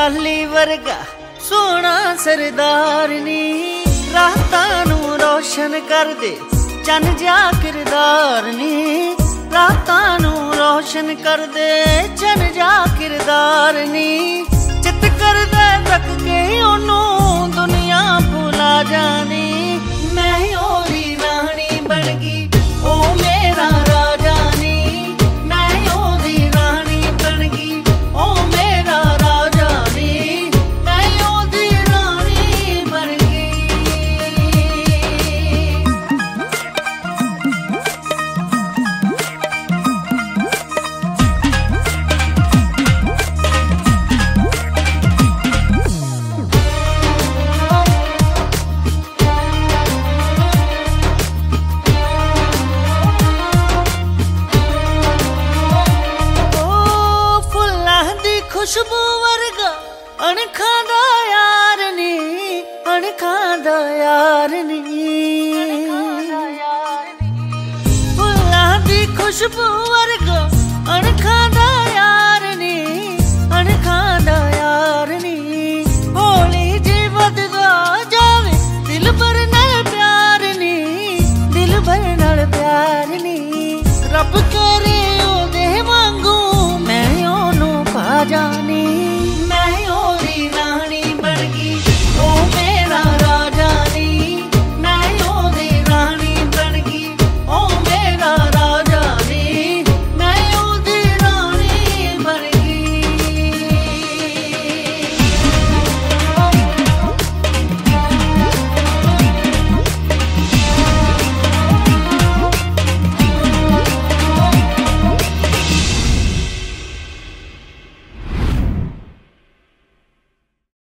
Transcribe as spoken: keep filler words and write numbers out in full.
लाली वर्गा सोना सरदार नी, रातां नूं रोशन कर दे चन जा किरदार नी, रातां नूं रोशन कर दे चन जा किरदार नी। चित कर दे तक के ओनू दुनिया भुला जानी, मैं ओदी रानी बन गई ओ मेरा राजा नी, मैं ओदी रानी बन गई ओ मेरा राजा नी, मैं ओदी रानी बन गई। खुशबू वर्गा अणखा दा यार नी, अणखा दा यार नी, फुल्लां दी खुशबू वर्गा